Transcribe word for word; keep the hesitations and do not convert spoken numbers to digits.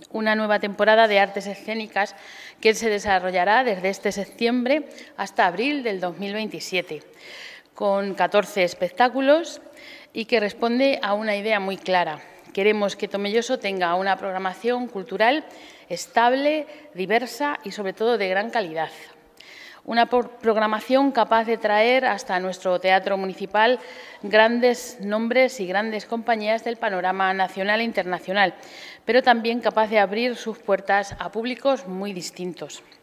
una nueva temporada de artes escénicas que se desarrollará desde este septiembre hasta abril del dos mil veintisiete, con catorce espectáculos y que responde a una idea muy clara. Queremos que Tomelloso tenga una programación cultural estable, diversa y, sobre todo, de gran calidad. Una programación capaz de traer hasta nuestro teatro municipal grandes nombres y grandes compañías del panorama nacional e internacional, pero también capaz de abrir sus puertas a públicos muy distintos.